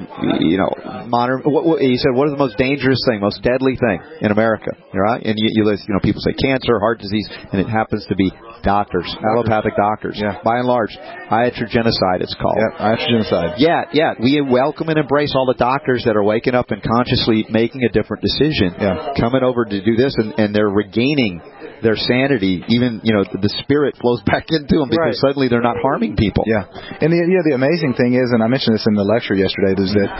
modern. You said, what is the most dangerous thing, most deadly thing in America? Right? And you list, people say cancer, heart disease, and it happens to be doctors, allopathic doctors. Yeah. By and large, iatrogenocide it's called. Yeah, iatrogenocide. Yeah. We welcome and embrace all the doctors that are waking up and consciously making a different decision, coming over to do this, and they're regaining their sanity. Even the spirit flows back into them because suddenly they're not harming people. Yeah, and the amazing thing is, and I mentioned this in the lecture yesterday, is that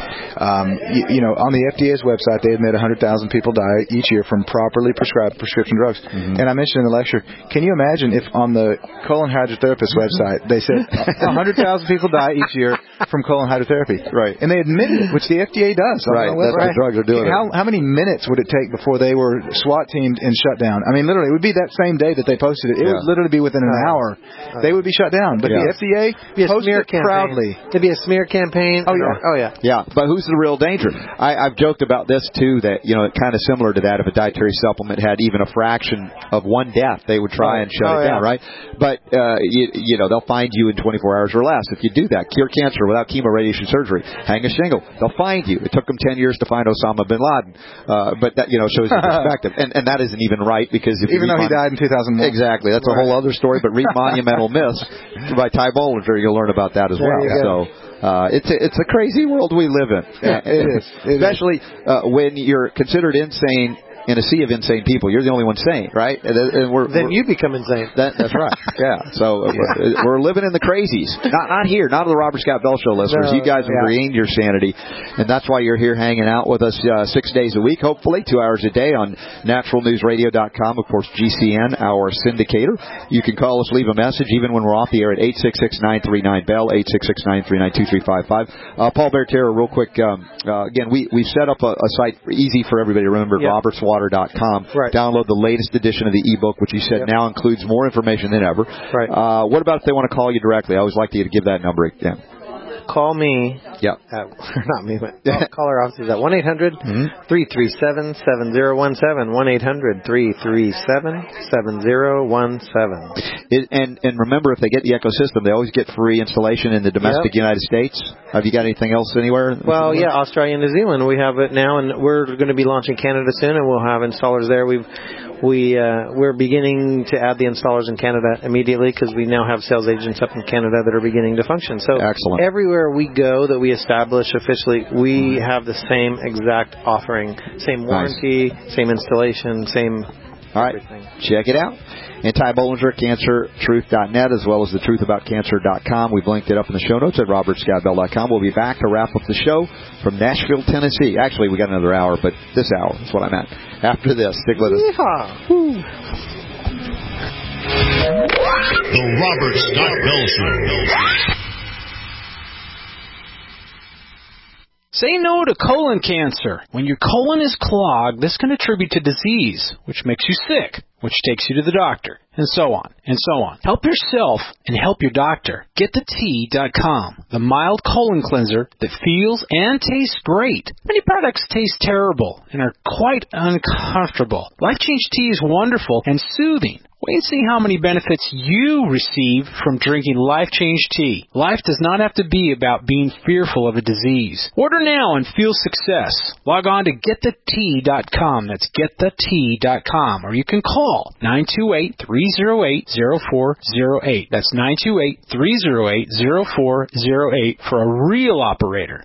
on the FDA's website they admit 100,000 people die each year from properly prescribed prescription drugs. And I mentioned in the lecture, can you imagine if on the colon hydrotherapist website they said 100,000 people die each year from colon hydrotherapy, and they admitted it, which the FDA does. That's what drugs are doing. How many minutes would it take before they were SWAT teamed and shut down? I mean, literally, it would be be that same day that they posted it. It would literally be within an hour. They would be shut down. But the FDA posted it proudly. It'd be a smear campaign. Oh, yeah. Yeah, but who's the real danger? I've joked about this, too, that, kind of similar to that, if a dietary supplement had even a fraction of one death, they would try and shut it down, right? But, they'll find you in 24 hours or less if you do that. Cure cancer without chemoradiation surgery. Hang a shingle. They'll find you. It took them 10 years to find Osama bin Laden. But that, shows your perspective. And that isn't even right, because if even though he died in 2001. Exactly. That's a whole other story. But read Monumental Myths by Ty Bollinger. You'll learn about that as well. So it's a crazy world we live in. It is. Especially when you're considered insane in a sea of insane people. You're the only one sane, right? And then you become insane. That's right. Yeah. So we're living in the crazies. Not here. Not the Robert Scott Bell Show listeners. You guys have regained your sanity, and that's why you're here hanging out with us 6 days a week, hopefully 2 hours a day on naturalnewsradio.com. Of course, GCN, our syndicator. You can call us, leave a message, even when we're off the air at 866-939-BELL, 866-939-2355. Paul Bertera, real quick. Again, we set up a site easy for everybody to remember. RobertsWater.com. Right. Download the latest edition of the ebook, which you said now includes more information than ever. Right. What about if they want to call you directly? I always like you to give that number again. Call me. Yeah. Not me, but call our offices at 1-800-337-7017. 1-800-337-7017. And remember, if they get the ecosystem, they always get free installation in the domestic United States. Have you got anything else anywhere? Well, yeah, Australia and New Zealand. We have it now, and we're going to be launching Canada soon, and we'll have installers there. We're beginning to add the installers in Canada immediately, because we now have sales agents up in Canada that are beginning to function. So excellent. Everywhere we go that we establish officially, we have the same exact offering, same warranty, same installation, same everything. Check it out. And Ty Bollinger, CancerTruth.net, as well as thetruthAboutCancer.com. We've linked it up in the show notes at RobertScottBell.com. We'll be back to wrap up the show from Nashville, Tennessee. Actually, we got another hour, but this hour is what I meant. After this, stick with us. The Robert Scott Bell Show. Say no to colon cancer. When your colon is clogged, this can attribute to disease, which makes you sick, which takes you to the doctor, and so on, and so on. Help yourself and help your doctor. GetTheT.com, the mild colon cleanser that feels and tastes great. Many products taste terrible and are quite uncomfortable. Life Change Tea is wonderful and soothing. Wait and see how many benefits you receive from drinking Life Change Tea. Life does not have to be about being fearful of a disease. Order now and feel success. Log on to GetTheT.com. That's GetTheT.com. Or you can call 928-308-0408. That's 928-308-0408 for a real operator.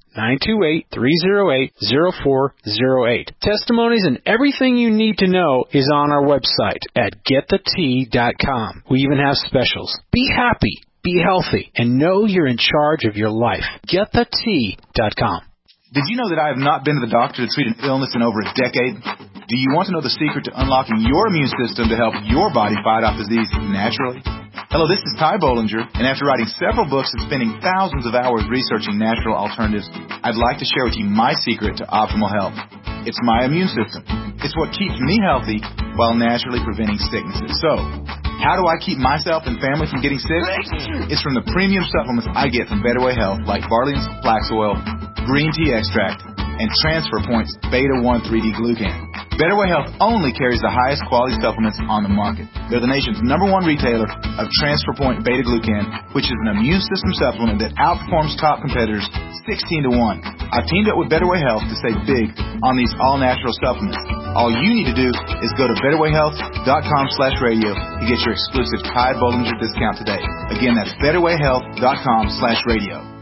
928-308-0408. Testimonies and everything you need to know is on our website at GetTheT.com. We even have specials. Be happy, be healthy, and know you're in charge of your life. GetTheT.com. Did you know that I have not been to the doctor to treat an illness in over a decade? Do you want to know the secret to unlocking your immune system to help your body fight off disease naturally? Hello, this is Ty Bollinger, and after writing several books and spending thousands of hours researching natural alternatives, I'd like to share with you my secret to optimal health. It's my immune system. It's what keeps me healthy while naturally preventing sicknesses. So, how do I keep myself and family from getting sick? It's from the premium supplements I get from Better Way Health, like Barley and Flax Oil, Green Tea Extract, and Transfer Point's Beta-1 3D Glucan. Better Way Health only carries the highest quality supplements on the market. They're the nation's #1 retailer of Transfer Point Beta Glucan, which is an immune system supplement that outperforms top competitors 16-1. I've teamed up with Better Way Health to save big on these all-natural supplements. All you need to do is go to betterwayhealth.com/radio to get your exclusive Ty Bollinger discount today. Again, that's betterwayhealth.com/radio.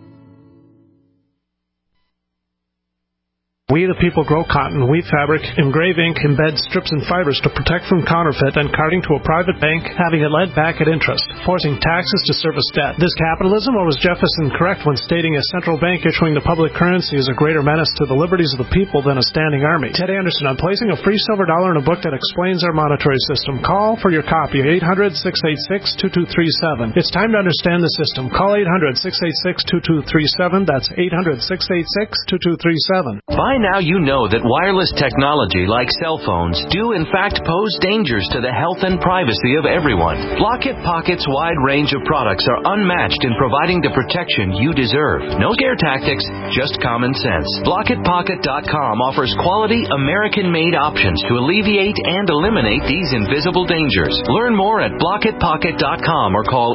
We the people grow cotton, weave fabric, engrave ink, embed strips and fibers to protect from counterfeit and carting to a private bank, having it lent back at interest, forcing taxes to service debt. This capitalism, or was Jefferson correct when stating a central bank issuing the public currency is a greater menace to the liberties of the people than a standing army? Ted Anderson, I'm placing a free silver dollar in a book that explains our monetary system. Call for your copy, 800-686-2237. It's time to understand the system. Call 800-686-2237. That's 800-686-2237. Find By now you know that wireless technology like cell phones do in fact pose dangers to the health and privacy of everyone. Blockit Pocket's wide range of products are unmatched in providing the protection you deserve. No scare tactics, just common sense. BlockitPocket.com offers quality American-made options to alleviate and eliminate these invisible dangers. Learn more at BlockitPocket.com or call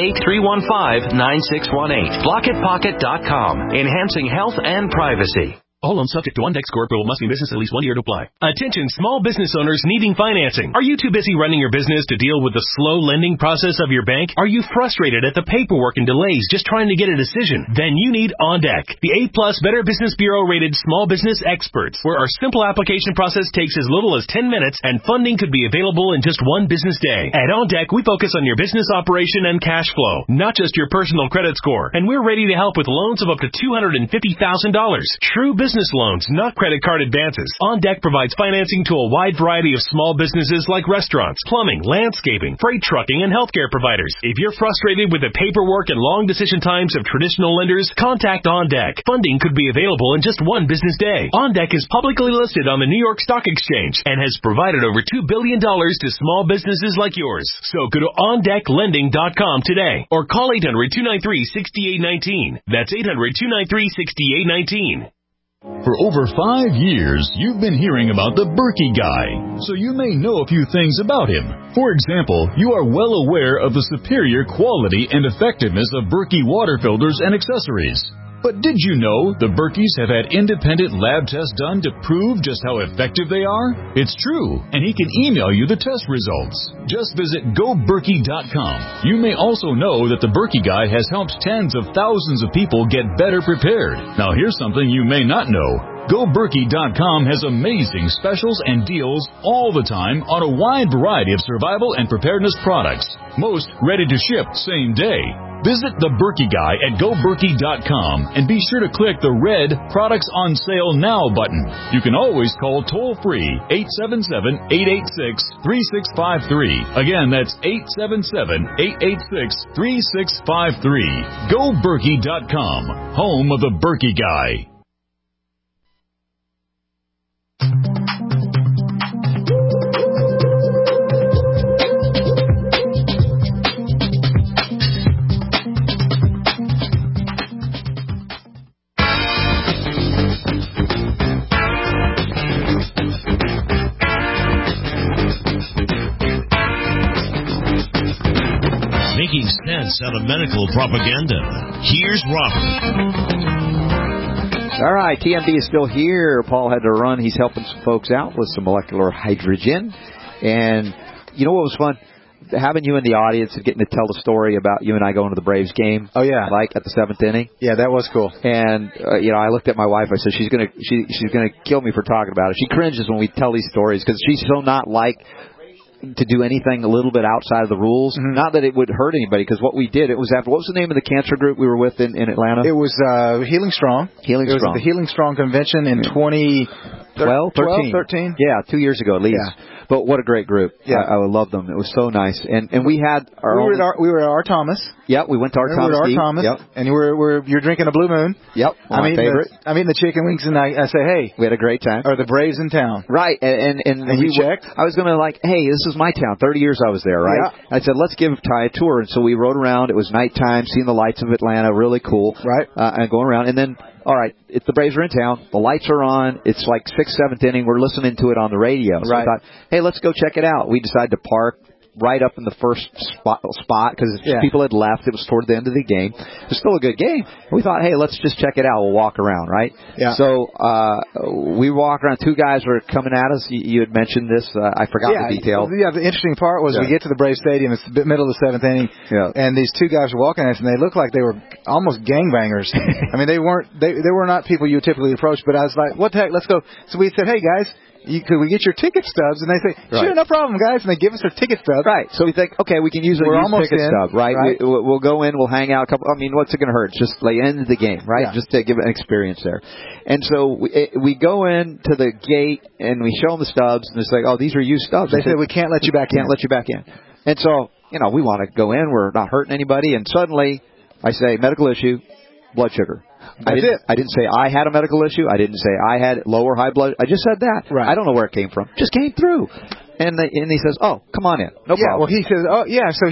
888-315-9618. BlockitPocket.com, enhancing health and privacy. All loans subject to OnDeck score. Approval must be in business at least 1 year to apply. Attention small business owners needing financing. Are you too busy running your business to deal with the slow lending process of your bank? Are you frustrated at the paperwork and delays just trying to get a decision? Then you need OnDeck, the A+ Better Business Bureau rated small business experts, where our simple application process takes as little as 10 minutes and funding could be available in just 1 business day. At OnDeck, we focus on your business operation and cash flow, not just your personal credit score. And we're ready to help with loans of up to $250,000. True business loans, not credit card advances. OnDeck provides financing to a wide variety of small businesses like restaurants, plumbing, landscaping, freight trucking, and healthcare providers. If you're frustrated with the paperwork and long decision times of traditional lenders, contact OnDeck. Funding could be available in just 1 business day. OnDeck is publicly listed on the New York Stock Exchange and has provided over $2 billion to small businesses like yours. So go to OnDeckLending.com today or call 800-293-6819. That's 800-293-6819. For over 5 years, you've been hearing about the Berkey Guy, so you may know a few things about him. For example, you are well aware of the superior quality and effectiveness of Berkey water filters and accessories. But did you know the Berkeys have had independent lab tests done to prove just how effective they are? It's true, and he can email you the test results. Just visit GoBerkey.com. You may also know that the Berkey Guy has helped tens of thousands of people get better prepared. Now here's something you may not know. GoBerkey.com has amazing specials and deals all the time on a wide variety of survival and preparedness products. Most ready to ship same day. Visit the Berkey Guy at GoBerkey.com and be sure to click the red Products on Sale Now button. You can always call toll-free 877-886-3653. Again, that's 877-886-3653. GoBerkey.com, home of the Berkey Guy. Making sense out of medical propaganda. Here's Robert. All right, TMD is still here. Paul had to run. He's helping some folks out with some molecular hydrogen. And you know what was fun? Having you in the audience and getting to tell the story about you and I going to the Braves game. Oh, yeah. Like at the 7th inning. Yeah, that was cool. And, I looked at my wife. I said, she's gonna kill me for talking about it. She cringes when we tell these stories because she's so not like to do anything a little bit outside of the rules. Mm-hmm. Not that it would hurt anybody, because what we did, it was after, what was the name of the cancer group we were with in Atlanta? It was Healing Strong. It was the Healing Strong convention in 2013. Yeah, 2 years ago at least. Yeah. But what a great group. Yeah. I love them. It was so nice. And we had we were at R. Thomas. Yep, we went to R. Thomas. Yep. And you're drinking a Blue Moon. Yep. I'm eating the chicken wings, and I say, hey, we had a great time. Are the Braves in town? Right. And we checked. I was going to hey, this is my town. 30 years I was there, right? Yeah. I said, let's give Ty a tour. And so we rode around. It was nighttime, seeing the lights of Atlanta. Really cool. Right. And going around. And then, all right, if the Braves are in town, the lights are on. It's like 6th, 7th inning. We're listening to it on the radio. So I thought, hey, let's go check it out. We decided to park right up in the first spot because people had left. It was toward the end of the game. It was still a good game. We thought, hey, let's just check it out. We'll walk around, right? Yeah. So we walk around. 2 guys were coming at us. You had mentioned this. I forgot the detail. Yeah, the interesting part was we get to the Braves Stadium. It's the middle of the 7th inning, and these 2 guys were walking at us, and they looked like they were almost gangbangers. I mean, they were not people you would typically approach, but I was like, what the heck, let's go. So we said, hey, guys, could we get your ticket stubs? And they say, sure, no problem, guys. And they give us their ticket stubs. Right. So we think, okay, we can use a ticket stub, right? We'll go in, we'll hang out a couple. I mean, what's it going to hurt? It's just like end of the game, right? Yeah. Just to give an experience there. And so we go in to the gate and we show them the stubs, and it's like, oh, these are used stubs. They say we can't let you back in. Can't let you back in. And so, we want to go in. We're not hurting anybody. And suddenly, I say, medical issue, blood sugar. I didn't say I had a medical issue. I didn't say I had low or high blood. I just said that. Right. I don't know where it came from. Just came through. And he says, "Oh, come on in. No problem." Well, he says, "Oh, yeah." So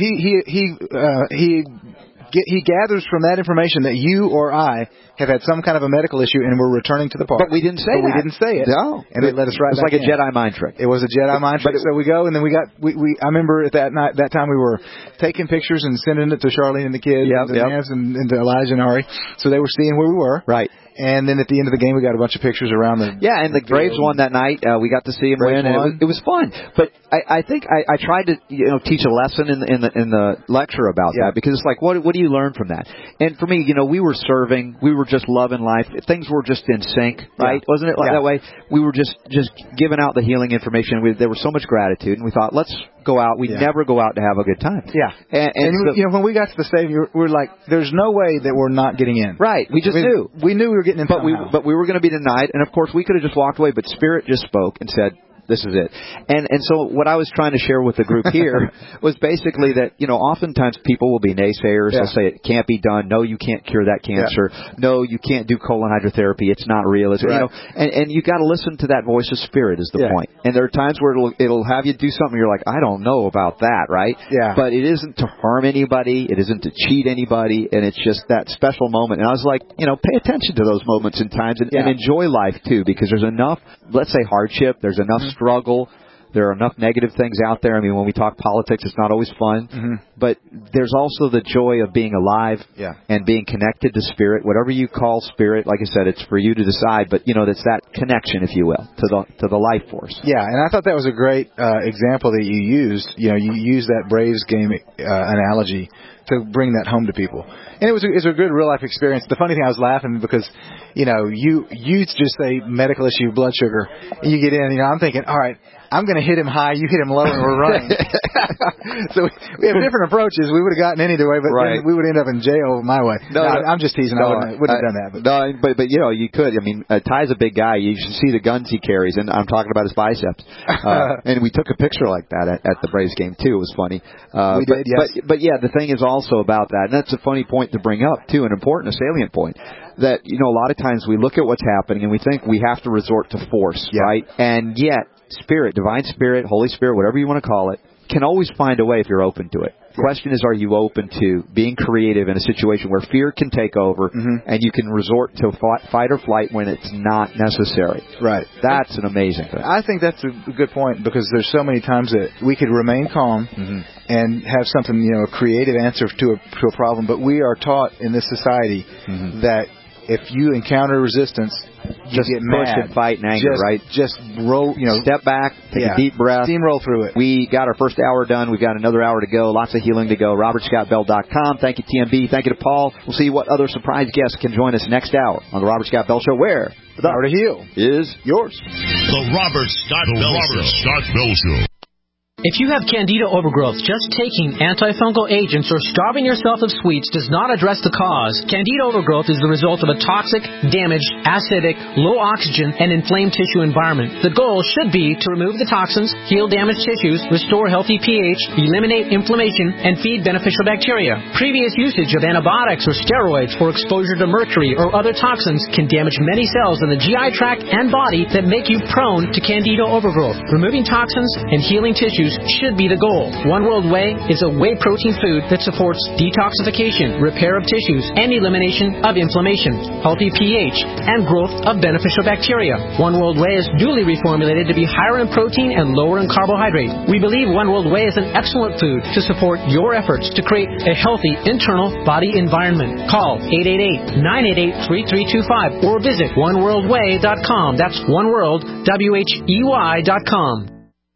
he gathers from that information that you or I have had some kind of a medical issue and we're returning to the park. But we didn't say that. We didn't say it. No. And they let us right back in. It was like a Jedi mind trick. It was a Jedi mind trick. So we go, and then we I remember at that time we were taking pictures and sending it to Charlene and the kids and to Elijah and Ari. So they were seeing where we were. Right. And then at the end of the game, we got a bunch of pictures around the... Yeah, and the Braves won that night. We got to see them win, and it was fun. But I think I tried to teach a lesson in the lecture about that, because it's like, what do you learn from that? And for me, we were serving, we were just loving life. Things were just in sync, right? Wasn't it that way? We were just giving out the healing information. There was so much gratitude, and we thought, let's go out. We'd never go out to have a good time. Yeah. And when we got to the stadium, we were like, there's no way that we're not getting in. Right. We just knew. We knew we were getting in somehow. But we were going to be denied, and of course we could have just walked away, but Spirit just spoke and said, this is it. And so what I was trying to share with the group here was basically that, oftentimes people will be naysayers. They'll say it can't be done. No, you can't cure that cancer. No, you can't do colon hydrotherapy. It's not real. And you got to listen to that voice of Spirit is the point. And there are times where it'll have you do something you're like, I don't know about that, right? Yeah. But it isn't to harm anybody. It isn't to cheat anybody. And it's just that special moment. And I was like, pay attention to those moments and times and enjoy life too, because there's enough, let's say hardship, there's enough struggle. There are enough negative things out there. I mean, when we talk politics, it's not always fun. But there's also the joy of being alive and being connected to Spirit. Whatever you call Spirit, like I said, it's for you to decide. But, it's that connection, if you will, to the life force. Yeah, and I thought that was a great example that you used. You used that Braves game analogy to bring that home to people. And it was a good real-life experience. The funny thing, I was laughing because, you just say medical issue, blood sugar, and you get in, I'm thinking, all right, I'm going to hit him high, you hit him low, and we're running. So we have different approaches. We would have gotten any way, but then we would end up in jail my way. No, I'm just teasing. I wouldn't have done that. But you could. I mean, Ty's a big guy. You should see the guns he carries, and I'm talking about his biceps. And we took a picture like that at the Braves game, too. It was funny. We did, yes. But the thing is also about that, and that's a funny point to bring up, too, an important, a salient point, that, a lot of times we look at what's happening and we think we have to resort to force, right? And yet, Spirit, Divine Spirit, Holy Spirit, whatever you want to call it, can always find a way if you're open to it. The question is, are you open to being creative in a situation where fear can take over and you can resort to fight or flight when it's not necessary? Right. That's an amazing thing. I think that's a good point, because there's so many times that we could remain calm and have something, a creative answer to a problem, but we are taught in this society that if you encounter resistance, you get mad. Push and fight and anger, right? Just roll, step back, take a deep breath. Steamroll through it. We got our first hour done. We've got another hour to go. Lots of healing to go. RobertScottBell.com. Thank you, TMB. Thank you to Paul. We'll see what other surprise guests can join us next hour on the Robert Scott Bell Show, where the power to heal is yours. The Robert Scott Bell Show. If you have Candida overgrowth, just taking antifungal agents or starving yourself of sweets does not address the cause. Candida overgrowth is the result of a toxic, damaged, acidic, low oxygen, and inflamed tissue environment. The goal should be to remove the toxins, heal damaged tissues, restore healthy pH, eliminate inflammation, and feed beneficial bacteria. Previous usage of antibiotics or steroids for exposure to mercury or other toxins can damage many cells in the GI tract and body that make you prone to Candida overgrowth. Removing toxins and healing tissues should be the goal. One World Whey is a whey protein food that supports detoxification, repair of tissues, and elimination of inflammation, healthy pH, and growth of beneficial bacteria. One World Whey is duly reformulated to be higher in protein and lower in carbohydrate. We believe One World Whey is an excellent food to support your efforts to create a healthy internal body environment. Call 888-988-3325 or visit oneworldwhey.com. That's oneworld.com.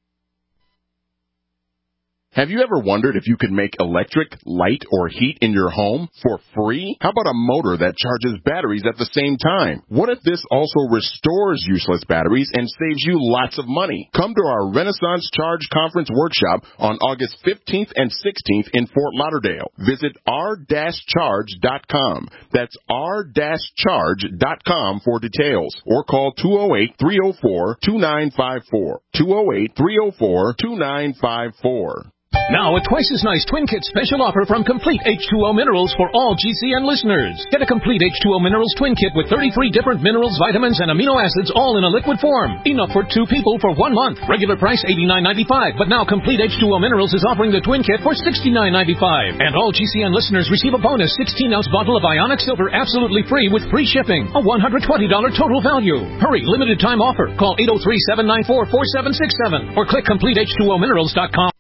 Have you ever wondered if you could make electric, light, or heat in your home for free? How about a motor that charges batteries at the same time? What if this also restores useless batteries and saves you lots of money? Come to our Renaissance Charge Conference Workshop on August 15th and 16th in Fort Lauderdale. Visit r-charge.com. That's r-charge.com for details. Or call 208-304-2954. 208-304-2954. Now a twice as nice Twin Kit special offer from Complete H2O Minerals for all GCN listeners. Get a Complete H2O Minerals Twin Kit with 33 different minerals, vitamins, and amino acids all in a liquid form. Enough for 2 people for 1 month. Regular price $89.95, but now Complete H2O Minerals is offering the Twin Kit for $69.95. And all GCN listeners receive a bonus 16-ounce bottle of Ionic Silver absolutely free with free shipping. A $120 total value. Hurry, limited time offer. Call 803-794-4767 or click CompleteH2OMinerals.com.